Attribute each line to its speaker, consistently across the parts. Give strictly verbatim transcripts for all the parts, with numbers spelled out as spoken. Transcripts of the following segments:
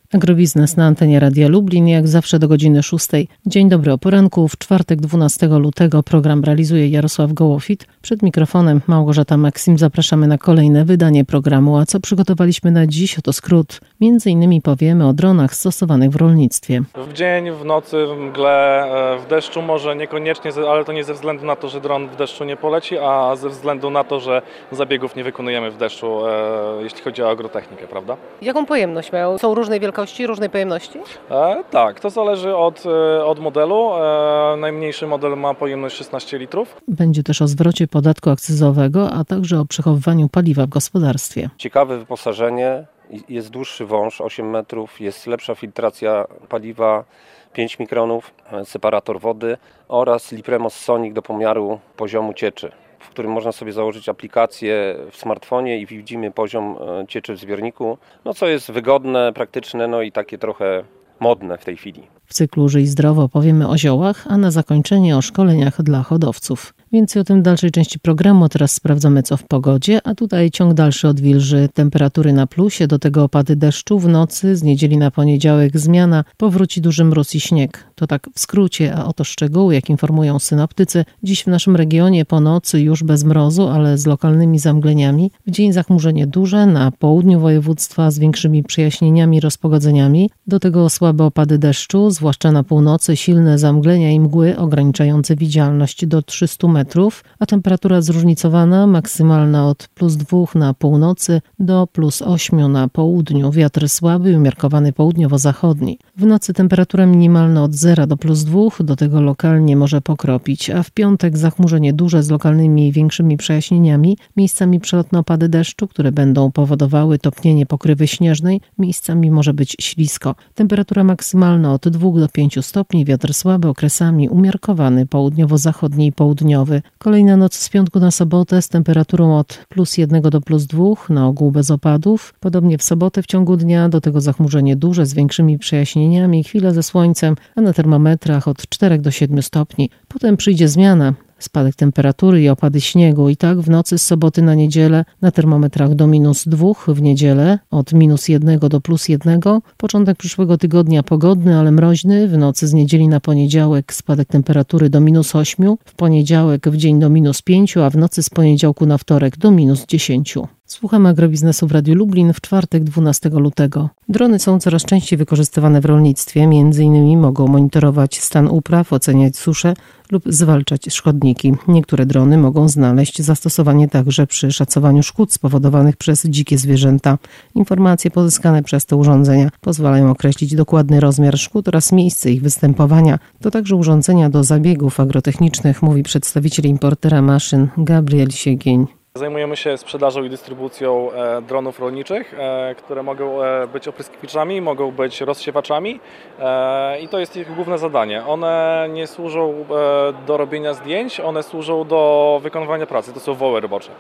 Speaker 1: Agrobiznes na antenie Radia Lublin, jak zawsze do godziny szóstej. Dzień dobry o poranku. W czwartek dwunastego lutego program realizuje Jarosław Gołofit. Przed mikrofonem Małgorzata Maksim. Zapraszamy na kolejne wydanie programu. A co przygotowaliśmy na dziś? Oto skrót. Między innymi powiemy o dronach stosowanych w rolnictwie.
Speaker 2: W dzień, w nocy, w mgle, w deszczu może niekoniecznie, ale to nie ze względu na to, że dron w deszczu nie poleci, a ze względu na to, że zabiegów nie wykonujemy w deszczu, jeśli chodzi o agrotechnikę, prawda?
Speaker 3: Jaką pojemność mają? Są różnej wielkości, różnej pojemności?
Speaker 2: E, tak, to zależy od, od modelu. E, najmniejszy model ma pojemność szesnaście litrów.
Speaker 1: Będzie też o zwrocie podatku akcyzowego, a także o przechowywaniu paliwa w gospodarstwie.
Speaker 4: Ciekawe wyposażenie, jest dłuższy wąż, osiem metrów, jest lepsza filtracja paliwa, pięć mikronów, separator wody oraz Lipremos Sonic do pomiaru poziomu cieczy, w którym można sobie założyć aplikację w smartfonie i widzimy poziom cieczy w zbiorniku, no co jest wygodne, praktyczne, no i takie trochę modne w tej chwili.
Speaker 1: W cyklu Żyj zdrowo powiemy o ziołach, a na zakończenie o szkoleniach dla hodowców. Więcej o tym w dalszej części programu. Teraz sprawdzamy, co w pogodzie, a tutaj ciąg dalszy odwilży. Temperatury na plusie, do tego opady deszczu w nocy, z niedzieli na poniedziałek zmiana, powróci duży mróz i śnieg. To tak w skrócie, a oto szczegóły, jak informują synoptycy. Dziś w naszym regionie po nocy już bez mrozu, ale z lokalnymi zamgleniami. W dzień zachmurzenie duże, na południu województwa z większymi przejaśnieniami i rozpogodzeniami. Do tego słabe opady deszczu, zwłaszcza na północy, silne zamglenia i mgły ograniczające widzialność do trzystu metrów, a temperatura zróżnicowana, maksymalna od plus dwóch na północy do plus ośmiu na południu. Wiatr słaby, umiarkowany południowo-zachodni. W nocy temperatura minimalna od zera do plus dwóch, do tego lokalnie może pokropić, a w piątek zachmurzenie duże z lokalnymi większymi przejaśnieniami, miejscami przelotne opady deszczu, które będą powodowały topnienie pokrywy śnieżnej, miejscami może być ślisko. Temperatura maksymalna od dwóch do pięciu stopni, wiatr słaby, okresami umiarkowany południowo-zachodni i południowy. Kolejna noc z piątku na sobotę z temperaturą od plus jednego do plus dwóch, na ogół bez opadów. Podobnie w sobotę w ciągu dnia, do tego zachmurzenie duże z większymi przejaśnieniami, chwile ze słońcem, a na termometrach od czterech do siedmiu stopni. Potem przyjdzie zmiana. Spadek temperatury i opady śniegu. I tak w nocy z soboty na niedzielę na termometrach do minus dwóch, w niedzielę od minus jednego do plus jednego. Początek przyszłego tygodnia pogodny, ale mroźny. W nocy z niedzieli na poniedziałek spadek temperatury do minus ośmiu. W poniedziałek w dzień do minus pięciu, a w nocy z poniedziałku na wtorek do minus dziesięciu. Słuchamy agrobiznesu w Radiu Lublin w czwartek dwunastego lutego. Drony są coraz częściej wykorzystywane w rolnictwie. Między innymi mogą monitorować stan upraw, oceniać suszę lub zwalczać szkodniki. Niektóre drony mogą znaleźć zastosowanie także przy szacowaniu szkód spowodowanych przez dzikie zwierzęta. Informacje pozyskane przez te urządzenia pozwalają określić dokładny rozmiar szkód oraz miejsce ich występowania. To także urządzenia do zabiegów agrotechnicznych, mówi przedstawiciel importera maszyn Gabriel Siegień.
Speaker 2: Zajmujemy się sprzedażą i dystrybucją e, dronów rolniczych, e, które mogą e, być opryskiwaczami, mogą być rozsiewaczami e, i to jest ich główne zadanie. One nie służą e, do robienia zdjęć, one służą do wykonywania pracy, to są woły robocze.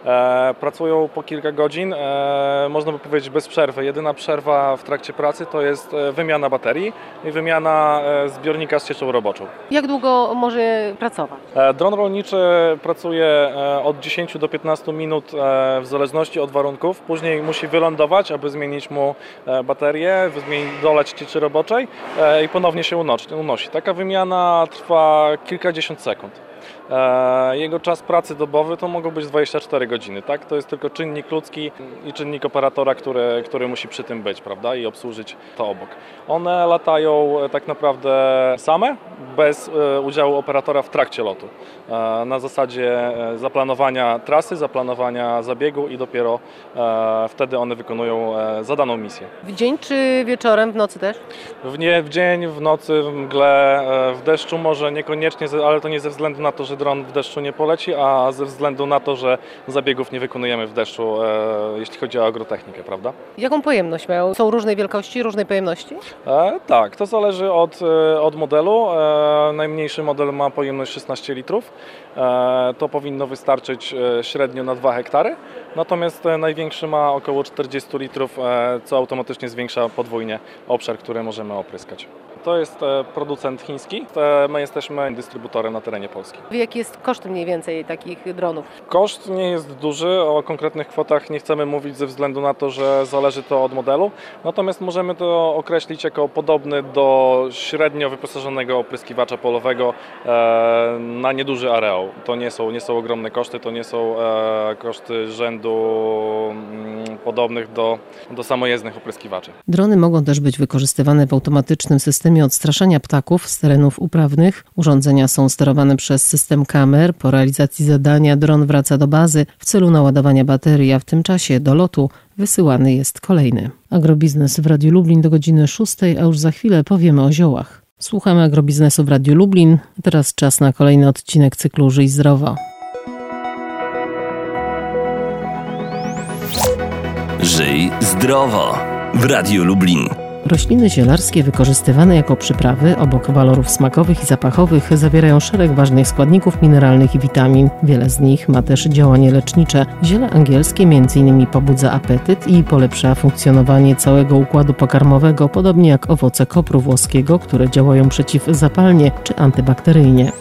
Speaker 2: E, pracują po kilka godzin, e, można by powiedzieć bez przerwy. Jedyna przerwa w trakcie pracy to jest wymiana baterii i wymiana e, zbiornika z cieczą roboczą.
Speaker 3: Jak długo może pracować?
Speaker 2: E, dron rolniczy pracuje e, od dziesięciu do piętnastu minut w zależności od warunków. Później musi wylądować, aby zmienić mu baterię, dolać cieczy roboczej i ponownie się unosi. Taka wymiana trwa kilkadziesiąt sekund. Jego czas pracy dobowy to mogą być dwadzieścia cztery godziny, tak? To jest tylko czynnik ludzki i czynnik operatora, który, który musi przy tym być, prawda? I obsłużyć to obok. One latają tak naprawdę same, bez udziału operatora w trakcie lotu. Na zasadzie zaplanowania trasy, zaplanowania zabiegu i dopiero wtedy one wykonują zadaną misję.
Speaker 3: W dzień czy wieczorem, w nocy też?
Speaker 2: W, nie, w dzień, w nocy, w mgle, w deszczu może niekoniecznie, ale to nie ze względu na to, że dron w deszczu nie poleci, a ze względu na to, że zabiegów nie wykonujemy w deszczu, jeśli chodzi o agrotechnikę, prawda?
Speaker 3: Jaką pojemność mają? Są różnej wielkości, różnej pojemności?
Speaker 2: E, tak, to zależy od, od modelu. E, najmniejszy model ma pojemność szesnaście litrów. E, to powinno wystarczyć średnio na dwa hektary. Natomiast największy ma około czterdzieści litrów, e, co automatycznie zwiększa podwójnie obszar, który możemy opryskać. To jest producent chiński, my jesteśmy dystrybutorem na terenie Polski.
Speaker 3: Jaki jest koszt mniej więcej takich dronów?
Speaker 2: Koszt nie jest duży, o konkretnych kwotach nie chcemy mówić ze względu na to, że zależy to od modelu, natomiast możemy to określić jako podobny do średnio wyposażonego opryskiwacza polowego na nieduży areał. To nie są, nie są ogromne koszty, to nie są koszty rzędu podobnych do, do samojezdnych opryskiwaczy.
Speaker 1: Drony mogą też być wykorzystywane w automatycznym systemie odstraszania ptaków z terenów uprawnych. Urządzenia są sterowane przez system kamer. Po realizacji zadania dron wraca do bazy w celu naładowania baterii, a w tym czasie do lotu wysyłany jest kolejny. Agrobiznes w Radiu Lublin do godziny szóstej, a już za chwilę powiemy o ziołach. Słuchamy agrobiznesu w Radiu Lublin. Teraz czas na kolejny odcinek cyklu Żyj zdrowo.
Speaker 5: Żyj zdrowo w Radiu Lublin.
Speaker 1: Rośliny zielarskie wykorzystywane jako przyprawy obok walorów smakowych i zapachowych zawierają szereg ważnych składników mineralnych i witamin. Wiele z nich ma też działanie lecznicze. Ziele angielskie między innymi pobudza apetyt i polepsza funkcjonowanie całego układu pokarmowego, podobnie jak owoce kopru włoskiego, które działają przeciwzapalnie czy antybakteryjnie.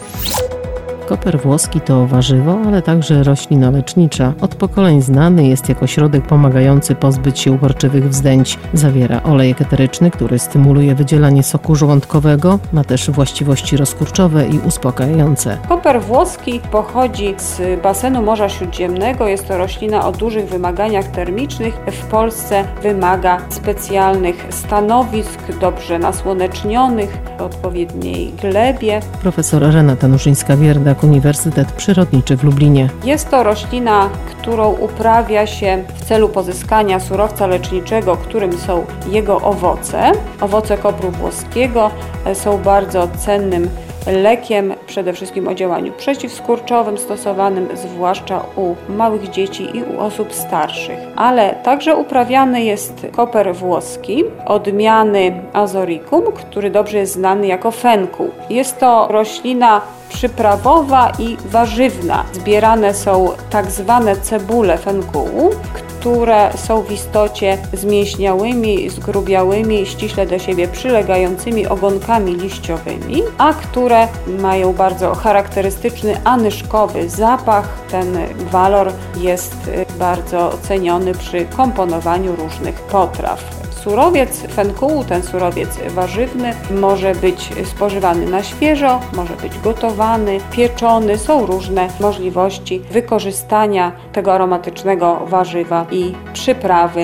Speaker 1: Koper włoski to warzywo, ale także roślina lecznicza. Od pokoleń znany jest jako środek pomagający pozbyć się uporczywych wzdęć. Zawiera olejek eteryczny, który stymuluje wydzielanie soku żołądkowego. Ma też właściwości rozkurczowe i uspokajające.
Speaker 6: Koper włoski pochodzi z basenu Morza Śródziemnego. Jest to roślina o dużych wymaganiach termicznych. W Polsce wymaga specjalnych stanowisk, dobrze nasłonecznionych, w odpowiedniej glebie.
Speaker 1: Profesor Renata Nurzyńska-Wierdak, Uniwersytet Przyrodniczy w Lublinie.
Speaker 6: Jest to roślina, którą uprawia się w celu pozyskania surowca leczniczego, którym są jego owoce. Owoce kopru włoskiego są bardzo cennym lekiem, przede wszystkim o działaniu przeciwskurczowym, stosowanym zwłaszcza u małych dzieci i u osób starszych. Ale także uprawiany jest koper włoski, odmiany Azoricum, który dobrze jest znany jako fenkół. Jest to roślina przyprawowa i warzywna. Zbierane są tak zwane cebule fenkółu, które są w istocie zmięśniałymi, zgrubiałymi, ściśle do siebie przylegającymi ogonkami liściowymi, a które mają bardzo charakterystyczny anyszkowy zapach. Ten walor jest bardzo ceniony przy komponowaniu różnych potraw. Surowiec fenkółu, ten surowiec warzywny, może być spożywany na świeżo, może być gotowany, pieczony. Są różne możliwości wykorzystania tego aromatycznego warzywa i przyprawy.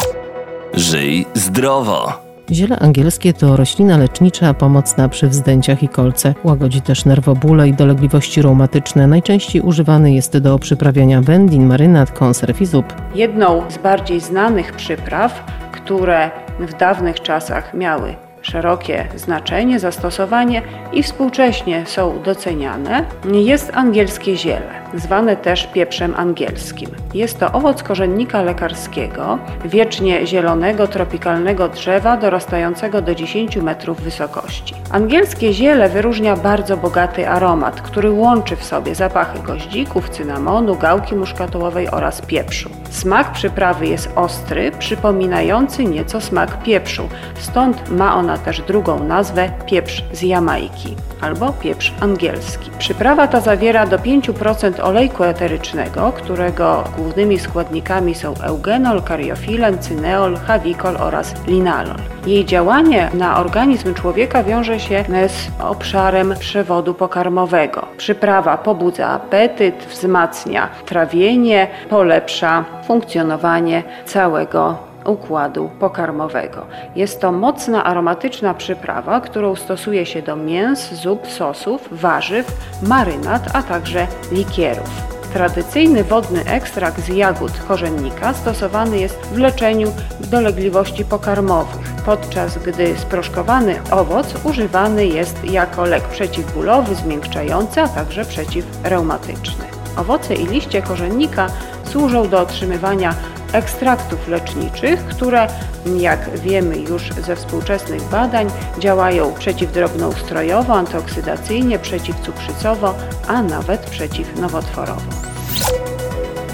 Speaker 5: Żyj zdrowo.
Speaker 1: Ziele angielskie to roślina lecznicza pomocna przy wzdęciach i kolce. Łagodzi też nerwobóle i dolegliwości reumatyczne. Najczęściej używany jest do przyprawiania wędlin, marynat, konserw i zup.
Speaker 6: Jedną z bardziej znanych przypraw, które w dawnych czasach miały szerokie znaczenie, zastosowanie i współcześnie są doceniane, jest angielskie ziele, zwane też pieprzem angielskim. Jest to owoc korzennika lekarskiego, wiecznie zielonego, tropikalnego drzewa dorastającego do dziesięciu metrów wysokości. Angielskie ziele wyróżnia bardzo bogaty aromat, który łączy w sobie zapachy goździków, cynamonu, gałki muszkatołowej oraz pieprzu. Smak przyprawy jest ostry, przypominający nieco smak pieprzu, stąd ma ona też drugą nazwę pieprz z Jamajki albo pieprz angielski. Przyprawa ta zawiera do pięć procent olejku eterycznego, którego głównymi składnikami są eugenol, kariofilen, cyneol, hawikol oraz linalol. Jej działanie na organizm człowieka wiąże się z obszarem przewodu pokarmowego. Przyprawa pobudza apetyt, wzmacnia trawienie, polepsza funkcjonowanie całego układu pokarmowego. Jest to mocna, aromatyczna przyprawa, którą stosuje się do mięs, zup, sosów, warzyw, marynat, a także likierów. Tradycyjny wodny ekstrakt z jagód korzennika stosowany jest w leczeniu dolegliwości pokarmowych, podczas gdy sproszkowany owoc używany jest jako lek przeciwbólowy, zmiękczający, a także przeciwreumatyczny. Owoce i liście korzennika służą do otrzymywania ekstraktów leczniczych, które, jak wiemy już ze współczesnych badań, działają przeciwdrobnoustrojowo, antyoksydacyjnie, przeciwcukrzycowo, a nawet przeciwnowotworowo.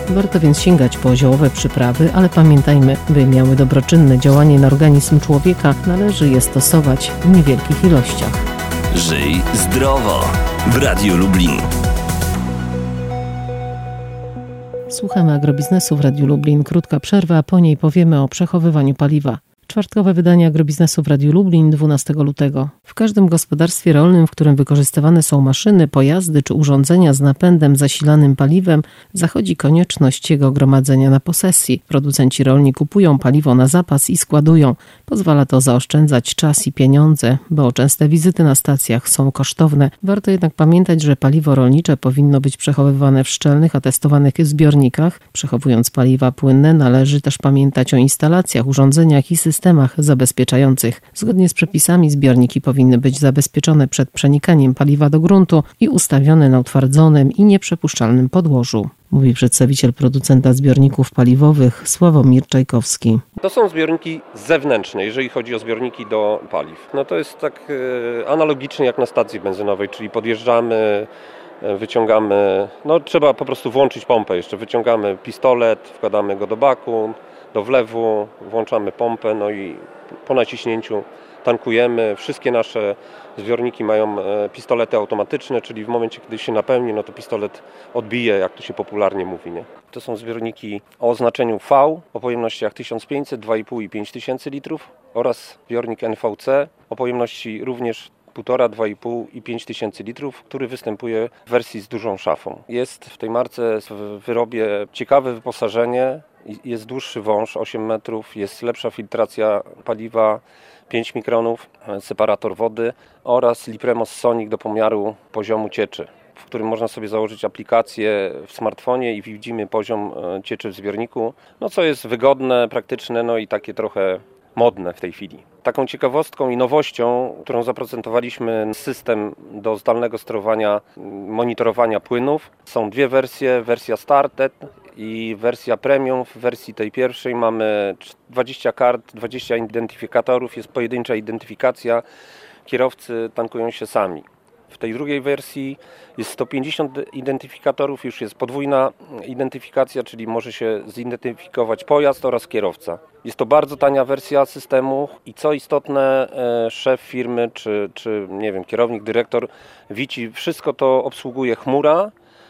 Speaker 1: Warto więc sięgać po ziołowe przyprawy, ale pamiętajmy, by miały dobroczynne działanie na organizm człowieka, należy je stosować w niewielkich ilościach.
Speaker 5: Żyj zdrowo w Radiu Lublin.
Speaker 1: Słuchamy agrobiznesu w Radiu Lublin. Krótka przerwa, a po niej powiemy o przechowywaniu paliwa. Czwartkowe wydanie agrobiznesu w Radiu Lublin dwunastego lutego. W każdym gospodarstwie rolnym, w którym wykorzystywane są maszyny, pojazdy czy urządzenia z napędem zasilanym paliwem, zachodzi konieczność jego gromadzenia na posesji. Producenci rolni kupują paliwo na zapas i składują. Pozwala to zaoszczędzać czas i pieniądze, bo częste wizyty na stacjach są kosztowne. Warto jednak pamiętać, że paliwo rolnicze powinno być przechowywane w szczelnych, atestowanych zbiornikach. Przechowując paliwa płynne, należy też pamiętać o instalacjach, urządzeniach i systemach systemach zabezpieczających. Zgodnie z przepisami zbiorniki powinny być zabezpieczone przed przenikaniem paliwa do gruntu i ustawione na utwardzonym i nieprzepuszczalnym podłożu, mówi przedstawiciel producenta zbiorników paliwowych Sławomir Czajkowski.
Speaker 4: To są zbiorniki zewnętrzne, jeżeli chodzi o zbiorniki do paliw. No to jest tak e, analogicznie jak na stacji benzynowej, czyli podjeżdżamy, e, wyciągamy, no trzeba po prostu włączyć pompę jeszcze, wyciągamy pistolet, wkładamy go do baku, do wlewu, włączamy pompę, no i po naciśnięciu tankujemy. Wszystkie nasze zbiorniki mają pistolety automatyczne, czyli w momencie, kiedy się napełni, no to pistolet odbije, jak to się popularnie mówi, nie? To są zbiorniki o oznaczeniu V, o pojemnościach tysiąc pięćset, dwa i pół i pięć tysięcy litrów oraz zbiornik N V C o pojemności również półtora, dwa i pół i pięć tysięcy litrów, który występuje w wersji z dużą szafą. Jest w tej marce w wyrobie ciekawe wyposażenie, jest dłuższy wąż, osiem metrów, jest lepsza filtracja paliwa, pięć mikronów, separator wody oraz Lipremos Sonic do pomiaru poziomu cieczy, w którym można sobie założyć aplikację w smartfonie i widzimy poziom cieczy w zbiorniku, no co jest wygodne, praktyczne, no i takie trochę modne w tej chwili. Taką ciekawostką i nowością, którą zaprezentowaliśmy, system do zdalnego sterowania, monitorowania płynów. Są dwie wersje, wersja Started i wersja Premium. W wersji tej pierwszej mamy dwadzieścia kart, dwadzieścia identyfikatorów, jest pojedyncza identyfikacja, kierowcy tankują się sami. W tej drugiej wersji jest sto pięćdziesiąt identyfikatorów, już jest podwójna identyfikacja, czyli może się zidentyfikować pojazd oraz kierowca. Jest to bardzo tania wersja systemu i co istotne, szef firmy czy, czy nie wiem, kierownik, dyrektor widzi, wszystko to obsługuje chmura.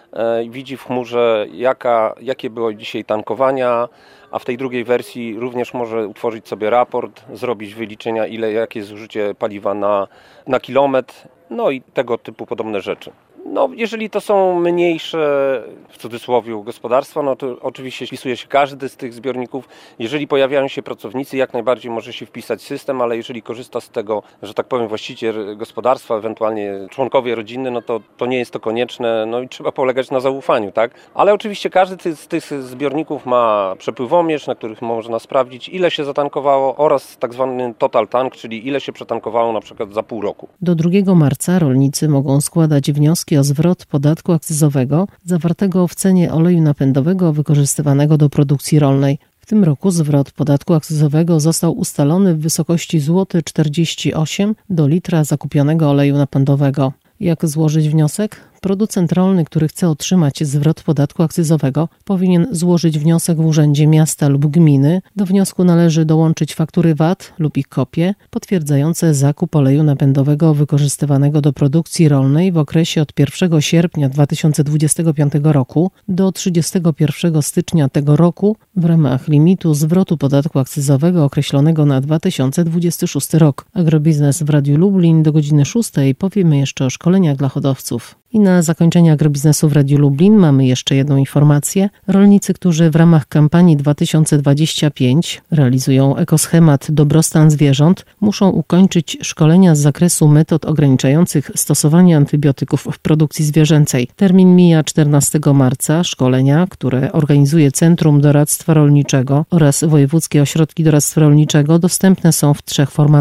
Speaker 4: Widzi w chmurze, jaka, jakie było dzisiaj tankowania, a w tej drugiej wersji również może utworzyć sobie raport, zrobić wyliczenia, ile, jakie jest zużycie paliwa na, na kilometr, no i tego typu podobne rzeczy. No, jeżeli to są mniejsze, w cudzysłowie, gospodarstwa, no to oczywiście wpisuje się każdy z tych zbiorników. Jeżeli pojawiają się pracownicy, jak najbardziej może się wpisać system, ale jeżeli korzysta z tego, że tak powiem, właściciel gospodarstwa, ewentualnie członkowie rodziny, no to, to nie jest to konieczne, no i trzeba polegać na zaufaniu, tak? Ale oczywiście każdy z tych zbiorników ma przepływomierz, na których można sprawdzić, ile się zatankowało oraz tak zwany total tank, czyli ile się przetankowało na przykład za pół roku.
Speaker 1: Do drugiego marca rolnicy mogą składać wnioski o zwrot podatku akcyzowego zawartego w cenie oleju napędowego wykorzystywanego do produkcji rolnej. W tym roku zwrot podatku akcyzowego został ustalony w wysokości złoty czterdzieści osiem złotych do litra zakupionego oleju napędowego. Jak złożyć wniosek? Producent rolny, który chce otrzymać zwrot podatku akcyzowego, powinien złożyć wniosek w urzędzie miasta lub gminy. Do wniosku należy dołączyć faktury V A T lub ich kopie potwierdzające zakup oleju napędowego wykorzystywanego do produkcji rolnej w okresie od pierwszego sierpnia dwa tysiące dwudziestego piątego roku do trzydziestego pierwszego stycznia tego roku w ramach limitu zwrotu podatku akcyzowego określonego na dwa tysiące dwudziesty szósty rok. Agrobiznes w Radiu Lublin do godziny szóstej powiemy jeszcze o szkoleniach dla hodowców. I na zakończenie agrobiznesu w Radiu Lublin mamy jeszcze jedną informację. Rolnicy, którzy w ramach kampanii dwa tysiące dwudziestej piątej realizują ekoschemat dobrostan zwierząt, muszą ukończyć szkolenia z zakresu metod ograniczających stosowanie antybiotyków w produkcji zwierzęcej. Termin mija czternastego marca. Szkolenia, które organizuje Centrum Doradztwa Rolniczego oraz Wojewódzkie Ośrodki Doradztwa Rolniczego, dostępne są w trzech formatach.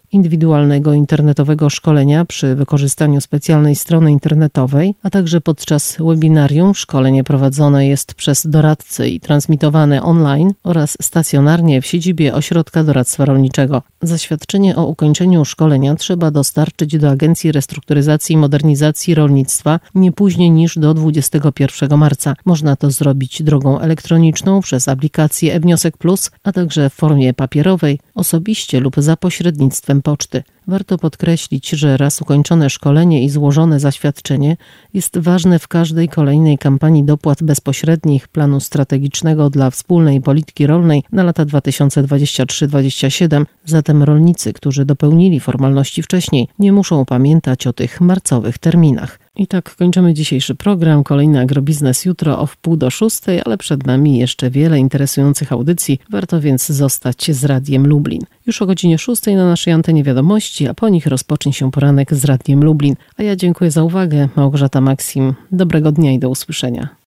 Speaker 1: indywidualnego internetowego szkolenia przy wykorzystaniu specjalnej strony internetowej, a także podczas webinarium. Szkolenie prowadzone jest przez doradcę i transmitowane online oraz stacjonarnie w siedzibie Ośrodka Doradztwa Rolniczego. Zaświadczenie o ukończeniu szkolenia trzeba dostarczyć do Agencji Restrukturyzacji i Modernizacji Rolnictwa nie później niż do dwudziestego pierwszego marca. Można to zrobić drogą elektroniczną przez aplikację e-Wniosek Plus, a także w formie papierowej, osobiście lub za pośrednictwem poczty. Warto podkreślić, że raz ukończone szkolenie i złożone zaświadczenie jest ważne w każdej kolejnej kampanii dopłat bezpośrednich planu strategicznego dla wspólnej polityki rolnej na lata dwa tysiące dwudziesty trzeci do dwudziestego siódmego. Zatem rolnicy, którzy dopełnili formalności wcześniej, nie muszą pamiętać o tych marcowych terminach. I tak kończymy dzisiejszy program. Kolejny Agrobiznes jutro o wpół do szóstej, ale przed nami jeszcze wiele interesujących audycji. Warto więc zostać z Radiem Lublin. Już o godzinie szóstej na naszej antenie wiadomości, a po nich rozpocznie się poranek z Radiem Lublin. A ja dziękuję za uwagę. Małgorzata Maksim. Dobrego dnia i do usłyszenia.